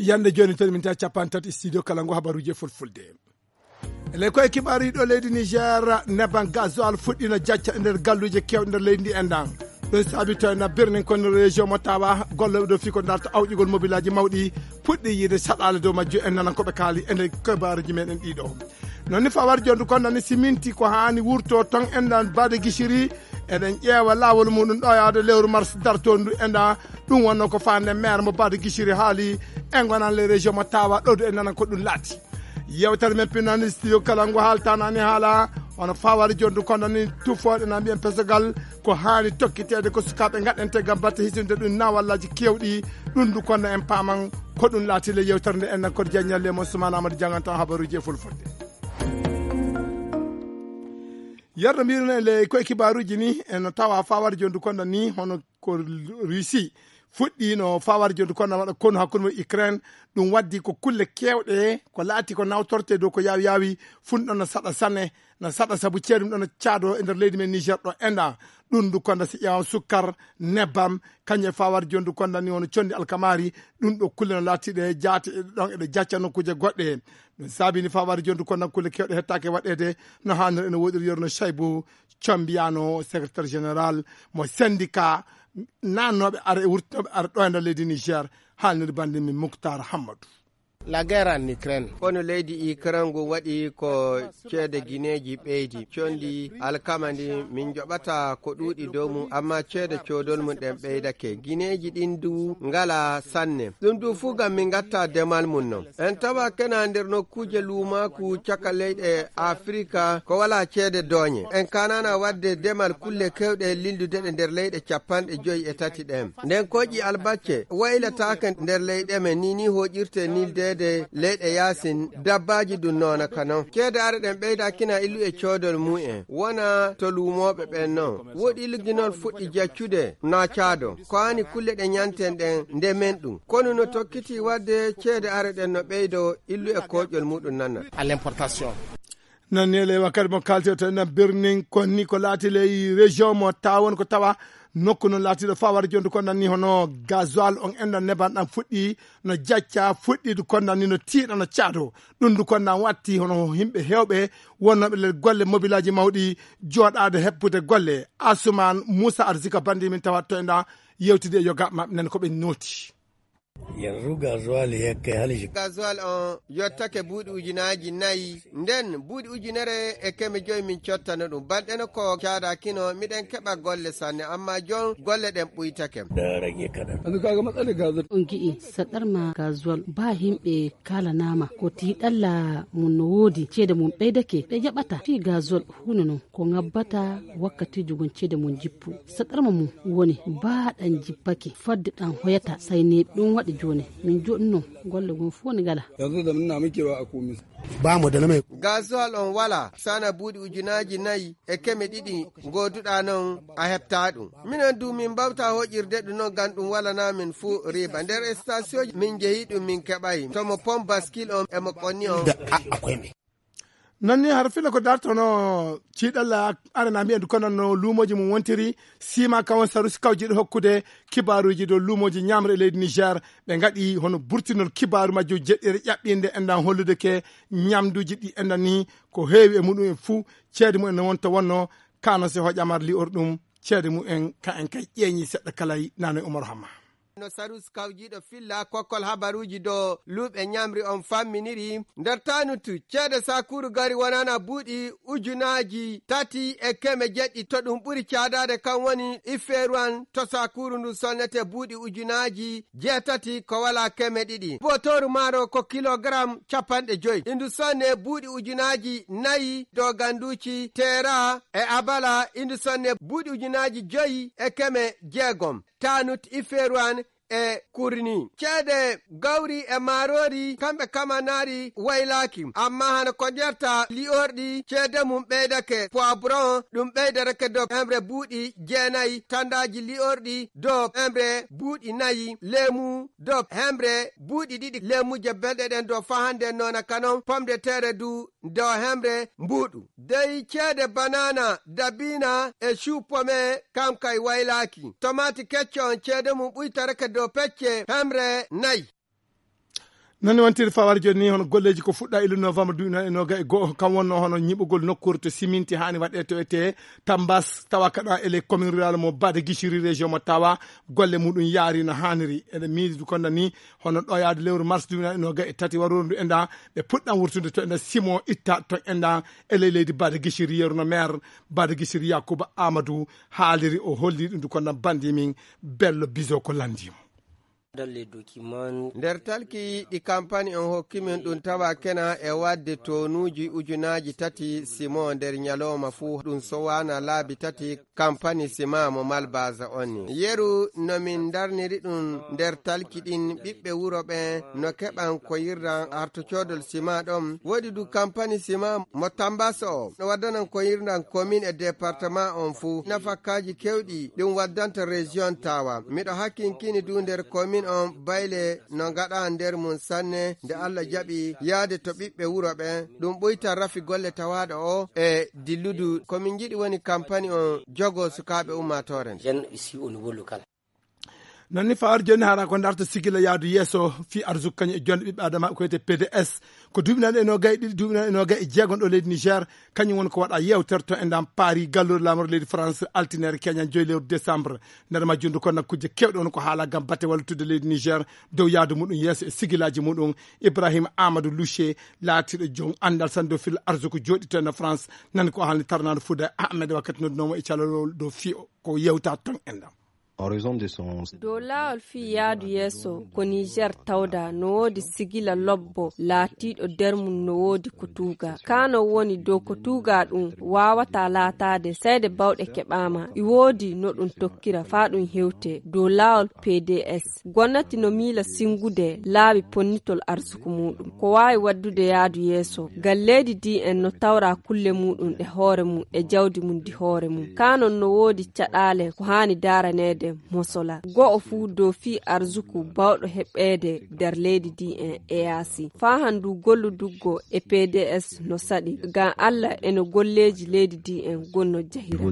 yande joni tan min ta capantati studio kala ngo habaruji fulfulde ele koye kiɓari ɗo leydi Niger neban gasoil fuɗɗino jacca nder galluje kewɗe nder leydi ndi endan ɗon saabi to na birnin kono région mo tawa golloɓe ɗo fi ko darta awƴugol mobilaji mawɗi puɗɗi yiide saɗale dow majju en nanan koɓe kaali ene kibaruji meɗen ɗiɗo non ni fawar jondu kon nani siminti ko hani wurto ton endan bade guichiri eɗen ƴeewa lawol muɗum ɗo yaade lewru mars dartondu enda ɗum wonno ko fande maire mo bade guichiri haali en gonan les région mo tawa ɗo en nanan ko ɗum laati yewtere men pinnani studio kala ngo haaltanani haala ono fawari jondu kono ni tufoɗe na mbiyen pesogal ko hani tokkitede ko sukaɓe gaɗente gam batte hisinde ɗum nawallaji kewɗi ɗum du kono en paman ko ɗum laati le yewtere nde en koto jañalle mon Soumana Amadou jangantan habaruji e fulfulde yerno mbirne le koye kibaruji ni en tawa fawari jondu kono ni hono ko Russie fuɗɗi no fawar jondu kono waɗa kono hakkude mo Ukraine ɗum waddi ko kulle kewɗe ko laati ko nawtorte dow ko yawi funɗo no saɗa sanne no saɗa saabu ceeɗum ɗo no caado e nder leydi men Niger ɗo enda ɗum du konda si ƴeewa sukkar nebbam kañe fawar jondu konda ni wono condi alkamari ɗum ɗo kulle no laatiɗe jaati ɗon eɗe jacca nokkuje goɗɗe ɗum saabini fawar jondu konda kulle kewɗe hettake waɗede no hannir ene woɗiri yorno Chaibou Combiyano secrétaire général mo syndicat nannoɓe ara e wurtinoɓe ara ɗo e nder leydi Niger haalnide bande min Mouktar Hammadou. La guerre en Ukraine kono leydi Ukraine go waɗi ko ceede guineji ɓeydi condi alkamandi min joɓata ko ɗuuɗi dow mum amma ceede coodol mum ɗen ɓeydake guineji ɗin du ngala sanne ɗum du fuu gam min gatta demal mum non en tawa kena nder nokkuje luumaku caka leyɗe Afrika ko wala ceede dooñe en kanana wadde demal kulle kewɗe lildudeɗe nder leyɗe 53 ɗen nden koƴi albacce waylatake nder leyɗe men ni hoƴirte nilde de leyɗe yasin dabbaji ɗum noona kanon ceede are ɗen ɓeyda kina illu e coodol mu'en wona to luumoɓe ɓen non woɗi illuginol fuɗɗi jaccude na caado ko hani kulle ɗe ñanten ɗen nde men ɗum kono no tokkiti wadde ceede are ɗen no ɓeydo illu e koƴol muɗum nanna à l'importation nan nele wakkati mo kalte to na birnin konni ko laati ley région mo tawon ko tawa nokku non laatiɗo fawar jondu ko nanni hono gasoil on endan nebanɗam fuɗɗi no jacca fuɗɗi ko nanni no tiiɗa no caado ɗum du konnan watti hono himɓe hewɓe wonnoɓe le golle mobilaji mawɗi jooɗade heppude golle Asuman Moussa Arzika bandi min tawat to enda yewtide e yoga mabɓe nen koɓe nooti yanzu gasoil yekke hali gasoil on yottake buuɗi ujunaji nayyi nden buuɗi ujunere e keme joyi min cottano ɗum balɗeno ko caada kino miɗen keɓa golle sanne amma jon golle ɗen ɓuytake da rage kaɗan yanzu kaga matsalar gasoil on gi'i saɗarma gasoil ba himɓe kala nama ko tiɗalla mum no woodi ceede mum ɓeydake ɓe jaɓata fi gasoil hunde non ko ngabbata wakkatiji gon ceede mum jippu saɗarma mum woni baɗan jippake fadde ɗan hoyata sayne ɗum waɗi joni min joɗino golle gon fu woni gala yanzu da na muke ba a komi ba mu da na mai gasoil on wala sana buuɗi ujunaji nayyi e keme ɗiɗi goduɗa non a heɓta ɗum minen du min mbawta hoƴirde ɗum non gam ɗum walana min fuu riba nder station min jeeyi ɗum min keɓayi tomo pom baskil on emo qonni on akwai mai nanni har fila ko dartono ciɗalla arana mbiyen kono no luumoji mum wontiri sima kawon sarusi kawjiɗo hokkude kibaruji dow luumoji ñamre e leydi Niger ɓe gaɗi hono burtinol kibaru majjo jeɗɗere ƴaɓɓinde endan hollude ke ñamduji ɗi endan ni ko heewi e muɗum en fuu ceede mumen no wonta wonno kano se hoƴamar li or ɗum ceede mumen ka en kay ƴeeñi seɗɗa kalay nano Oumar Hamma no sarus kawjiɗo filla kokkol habaruji do luuɓe ñamri on famminiri nder tanutu ceede sakuru gari wonana buuɗi ujunaji 3 e keme jeɗɗi to ɗum ɓuri caadade kan woni iferuwan to sakuru ndu sonnete buuɗi ujunaji 8 ko wala keme ɗiɗi botoru maaro ko kilogramme 50 indu sonne buuɗi ujunaji 4 do ganduci tera e abala indu sonne buuɗi ujunaji 5 e keme 6 tanut iferuwan e kurni ceede gawri e marori kamɓe kamanari waylaki amma hana ko jerta li'orɗi ceede mum ɓeydake poivron ɗum ɓeydereke dow hemre buuɗi 9 tandaji li'orɗi dow hemre buuɗi 4 lemu dow hemre buuɗi 2 lemuje belɗe ɗen dow fahande nona kanon pomde tere du dow hemre mbuɗu dey ceede banana dabina e chupome kam kay waylaki tomati kecco on ceede mum ɓuytareke dow pecce hemre 4 nani wantiri fawar joni hono golleji ko fuɗɗa ilu novembre 2021 kam wonno hono ñiɓugol nokkure to siminti hani waɗe to ete tambas tawa kaɗa ele commune rural mo bade guichiri région mo tawa golle muɗum yaari no haniri ene miidi kono ni hono ɗo yaade lewru mars 2023 warondu enda ɓe puɗɗam wurtude to enda simo itta to enda ele leydi bade guichiri yeruno maire bade guichiri Yakuba Amadou haaliri o holli ɗum kono bandi min bello biso ko landimo. nder talki ɗi campagne on hokkimin ɗum tawa kena e wadde tonuji ujunaji tati simo nder nyaloma fuu ɗum sowana laabi tati campagne sima mo malbasa onni yeru nomin darniri ɗum nder talki ɗin ɓiɓɓe wuro ɓe no keɓan ko yirdan arto codol sima ɗon woodi du campagne sima mo tambasa o no waddanan ko yirdan commune e département on fuu nafakkaji kewɗi ɗum waddanta région tawa miɗo hakkinkini du nder commune on bayle no gaɗa nder mum sanne nde Allah jaɓi yaade to ɓiɓɓe wuro ɓe ɗum ɓoyta rafi golle tawaɗo o e dilludu komin jiɗi woni campagne on jogo sukaɓe ummatoren nonni fawar joni hara ko darta sigila yaadu yesso fi arzouk kañum e jonde ɓiɓɓe adama ko wiyete PDS ko duɓinani eno gayi ɗiɗi duɓinani eno gayi jeegon ɗo leydi Niger kañum woni ko waɗa yewtere to endam Paris gallore lamor leydi France altinere keñan 2 lewru décembre nder majjunde kono kujje kewɗe on ko haala gam batte wallutude leydi Niger dow yaadu muɗum yesso e sigilaji muɗum Ibrahima Amadou Louché laatiɗo jom andal san dow fil arzouk joɗi to en France nani ko haalni tarnado Fouda Ahmed wakkati noddunomo e calolol dow fi ko yewta ton endam dow laawol fi yaadu yeeso ko Niger tawda no woodi sigila lobbo laatiiɗo nder mum no woodi ko tuuga kano woni dow ko tuuga ɗum wawata laataade sayde bawɗe keɓama i woodi no ɗum tokkira faa ɗum hewte dow laawol PDS gonnati no miila singude laabi ponnitol arsuku muɗum ko waawi waddude yaadu yeeso galleedi DN no tawra kulle muɗum ɗe hoore mum e jawdi mum di hoore mum kanon no woodi caɗaale ko haani daranede mosola go'o fuu dow fi arzuku bawɗo heɓede nder leydi DN e yaasi faa handu golluduggo e PDS no saɗi ngam Allah eno golleji leydi DN gonno jahira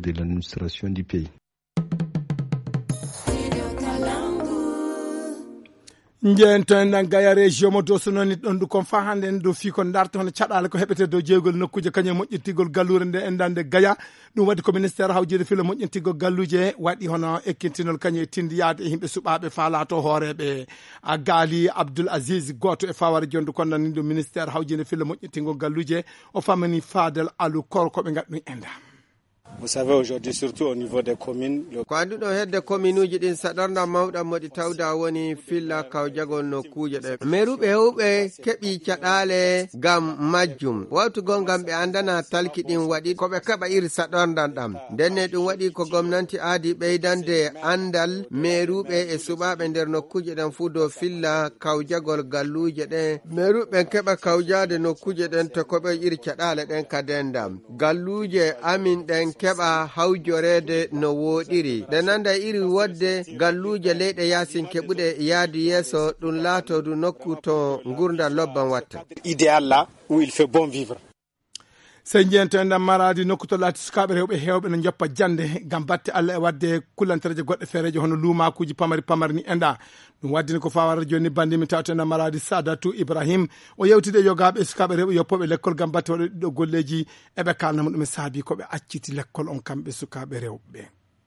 njento en gaya région mo doso noni ɗon du kon fa hande en do fi kon darto hono caɗale ko heɓete dow jeygol nokkuje kañum moƴƴintigol gallure nde endande gaya ɗum waddi ko ministére hawjide filo moƴƴintigol galluje waɗi hono ekkintinol kañum e tindiyade e yimɓe suɓaɓe faalato hooreɓe a gaali Abdoul Aziz goto e faware jondu kon nani ɗo ministére hawjide filo moƴƴintigol galluje o famani Fadel Alou Kor koɓe gaɗi ɗum enda. Vous savez aujourd'hui surtout au niveau des communes ko anduɗo hedde commune uji ɗin saɗorna mawɗam moɗi tawda woni filla kawjagol nokkuuje ɗe meruɓe hewɓe keɓi caɗale gam majjum wawtugol gam ɓe andana talki ɗin waɗi koɓe keɓa iri saɗordan ɗam ndenne ɗum waɗi ko gomnati aadi ɓeydande andal meruɓe e suɓaɓe nder nokkuje ɗen fuu dow filla kawjagol galluje ɗen meruɓe keɓa kawjade nokkuje ɗen to koɓe iri caɗale ɗen kadendam galluje amin ɗen keɓa hawjorede no woɗiri ɗe nanda iri wodde galluje leyɗe yasin keɓuɗe yaadu yeeso ɗum laatodu nokku to gurdal lobban watta idéal là où il fait bon vivre. sey jento en maradi nokku to laati sukaɓe rewɓe hewɓe no joppa jande gam batte Allah e wadde kullantereje goɗɗe feereje hono lumakuji pamari ni enda ɗum waddini ko fawara joni bandimi tawto en maradi Sadatou Ibrahim o yewtide yogaɓe sukaɓe rewɓe yoppoɓe l'école gam batte waɗo ɗiɗo golleji eɓe kalnamo ɗum e saabi koɓe acciti l'école on kamɓe sukaɓe rewɓe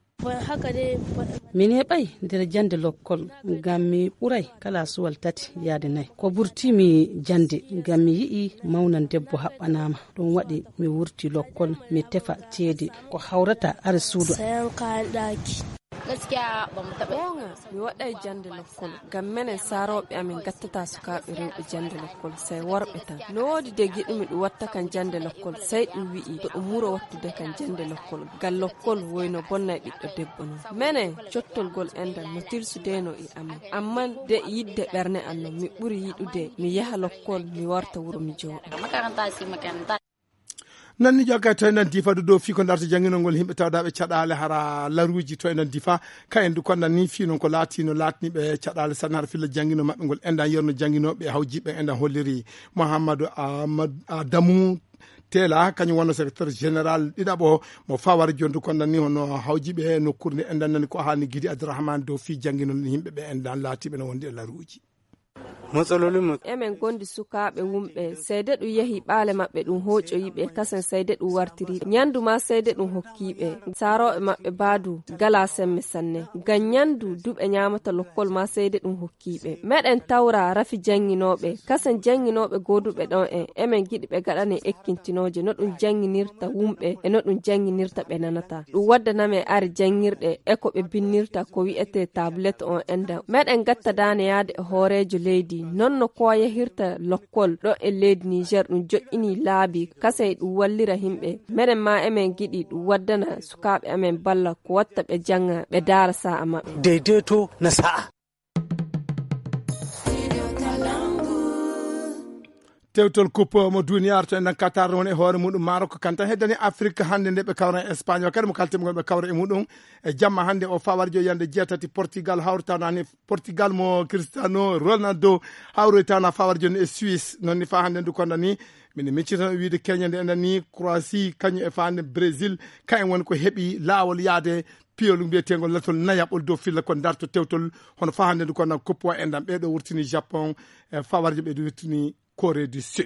min heɓay nder jande lokkol ngam mi ɓuray kala suwal tati yaade nayyi ko ɓurtimi jande ngam mi yi'i mawnan debbo haɓɓanama ɗum waɗi mi wurti lokkol mi tefa ceede ko hawrata are suudu gaskiya ba mu taɓa mi waɗay jande lokkol ngam menen saroɓe amin gattata sukaɓe rewɓe jande lokkol sai worɓe tan no woodi de giɗumi ɗum watta kan jande lokkol sai ɗum wi'i to ɗum wuro wattude kan jande lokkol ngal lokkol woyno bonnay ɓiɗɗo debbo non menen cottolgol endal no tirsudeno e amin amman de yidde ɓerne an non mi ɓuri yiɗude mi yaha lokkol mi warta wuro mi jooɗo nanni jogga to enen difa do fi ko darta janginol ngol himɓe tawdaɓe caɗale hara laruji to enen difa kayen du konnan ni fi non ko latino latniɓe caɗale san har filla jangino mabɓe ngol endan yerno janginoɓe hawjiɓe endan holliri Mouhamadou Adamou Tela kañum wonno secrétaire général ɗiɗaɓo mo fawara jondu konnan ni hono hawjiɓe nokkude nde endan nani ko hani Guidy Abdourahmane dow fi janginol yimɓeɓe endan laatiɓe no wondi e laruji matsalolin mu emen gondi sukaɓe wumɓe seede ɗum yehi ɓaale maɓɓe ɗum hoƴoyiɓe kasen seede ɗum wartiri nyandu ma seede ɗum hokkiɓe saroɓe maɓɓe baadu gala semme sanne ngam nyandu duɓe nyamata lokkol ma seede ɗum hokkiɓe meɗen tawra rafi janginoɓe kasen janginoɓe goduɓe ɗon emen giɗi ɓe gaɗane ekkintinoje no ɗum janginirta wumɓe e no ɗum janginirta ɓe nanata ɗum waddaname ari jangirɗe e ko ɓe binnirta ko wi'ete tablette on enda meɗen gatta dane yaade e hoorejo leydi nonno ko yahirta lokkol ɗo e leydi Niger ɗum joƴƴini laabi kasey ɗum wallira himɓe meɗen ma emen giɗi ɗum waddana sukaɓe amen balla ko watta ɓe janga ɓe daara sa'a maɓɓe daidaito na sa'a. tewtol coupe mo duniyar to en Qatar woni e hoore muɗum Maroc kanta heddani Afrique hande nde ɓe kawra e Espagne kadi mo kaltimo ɓe kawra e muɗum e jamma hande o fawarjo yande jeetati Portugal hawrtanani Portugal mo Cristiano Ronaldo hawroytana fawarjo e Suisse nonni fa hande ndu kondani min miccitano wiide Kenya nde endani Croatie kañum e fa hande Brésil kayen woni ko heeɓi laawol yaade piyol mbiyetengol latol nayaɓol dow filla kon darto tewtol hono fa hande ndu kono coupe o endam ɓeɗo wurtini Japon e fawarjo ɓeɗo wurtini Corée du Sud.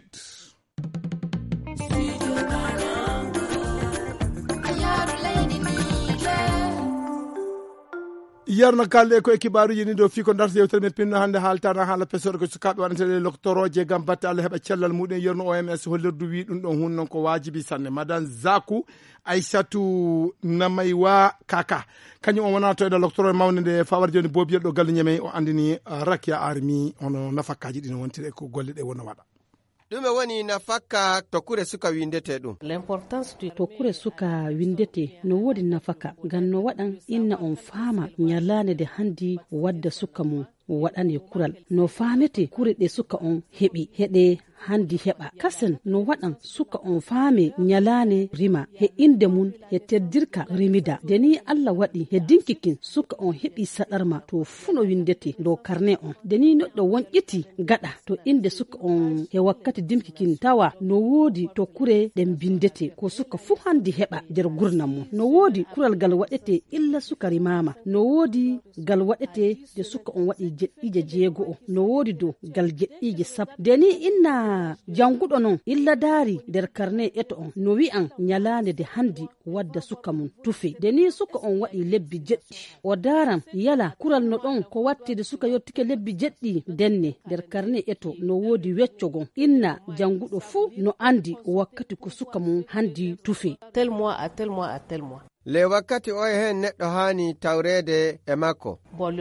yarno kalde ko kibaruji ni do fi ko darto yewtere men pinno hande haaltana haala pesore ko sukaɓe waɗantede doctoroje gam batte Allah heɓa cellal muɗum yerno OMS hollirdu wi ɗum ɗon hunnon ko wajibi sanne madame Zakou Aissatou Namaywa Kaka kañum o wona to e docteur mawne nde fawar joni bobiyel ɗo galle ñeme o andini Rakia Armi ono nafakkaji ɗino wontire ko golle ɗe wona waɗa ɗume woni nafaka tokkure suka windete ɗum l'importance du tokkure suka windete no wodi nafaka ngam no waɗan inna on faama nyalande de handi wadda suka mum waɗane kural no faamete kure ɗe suka on heɓi heɗe handi heɓa kasen no waɗan suka on faame nyalane rima he inde mun he teddirka rimida deni Allah waɗi he dinkikin suka on heɓi saɗarma to funo windete do karne on deni neɗɗo wonƴiti gaɗa to inde suka on he wakkati dimkikin tawa no woodi to kure ɗen bindete ko suka fu handi heɓa nder gurnam mum no woodi kural gal waɗete illa suka rimama no woodi gal waɗete de suka on waɗi jeɗɗije jeego no woodi do gal jeɗɗije sappo deni inna janguɗo non illa daari nder karne eto on no wi'an nyalande de handi wadda suka mum tufe deni suka on waɗi lebbi jeɗɗi o daran yala kural no ɗon ko wattide suka yottike lebbi jeɗɗi denne nder karne eto no woodi weccogon inna janguɗo fuu no andi wakkati ko suka mum handi tufe tel mois à tel mois à tel mois le wakkati o hen neɗɗo hani tawrede e makko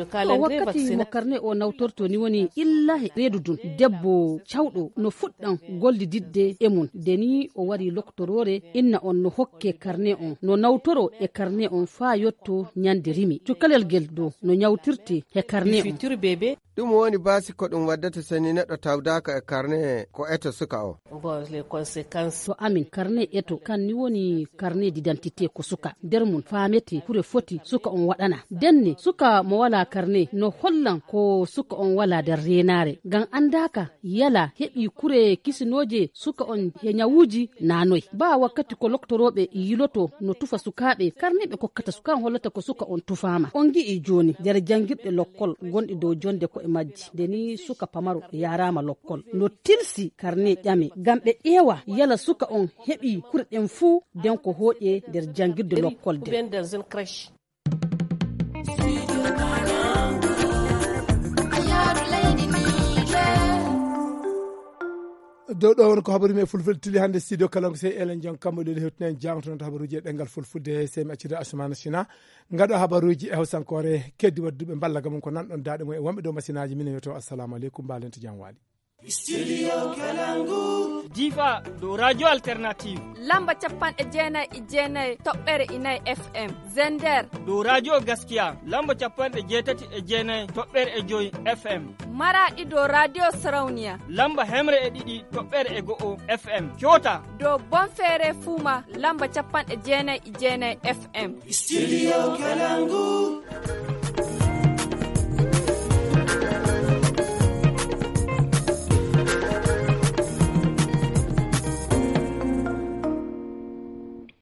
wakkati mo karne o nawtorto ni woni illa reedudun debbo cawɗo no fuɗɗan gollididde e mum deni o wari loktorore inna on no hokke karne on no nawtoro e karne on faa yotto nyande rimi cukalel gel do no nyawtirte e karne on futur bébé ɗum woni basi ko ɗum waddata seni neɗɗo tawdaka e karne ko eto suka o les conséquences to amin karne eto kan ni woni karne d'identité ko suka nder mun faamete kure foti suka on waɗana denne suka mo wala karne no hollan ko suka on wala der renare gan andaka yala heɓi kure kisinoje suka on he nyawuji nanoy ba wakkati ko loktoroɓe yiloto no tufa sukaɓe karne ɓe kokkata suka on hollata ko suka on tufama on gi'i joni der jangirɗe lokkol gonɗi dow jonde ko e majji deni suka pamaro yarama lokkol no tilsi karne ƴame gam ɓe ƴeewa yala suka on heɓi kure ɗen fuu den ko hooƴe nder jangirde lokkol de dow ɗo won ko habaru me fulfulde tili hande studio kalango sey elen jon kamɓe ɗo hetnen jangtono habaruji e ɗengal fulfulde sey mi accida Asmana Sina ngaɗo habaruji e hawsankore keddi wadduɓe ballaga mum ko nanɗon daɗe mum e wonɓe dow machinaji minen wiyoto assalamu aleykum mbalento jam waali Studio Kalangu Diva do Radio Alternative lamba capanɗe jeenayi e jeenayi toɓɓere inayi FM Zender do Radio Gaskiya lamba capanɗe jeetati e jeenayi toɓɓere e joyi FM Maraɗi do Radio Sarauniya lamba hemre e ɗiɗi toɓɓere e go'o FM Kyota do Bonfere Fuma lamba capanɗe jeenayi e jeenayi FM Studio Kalangu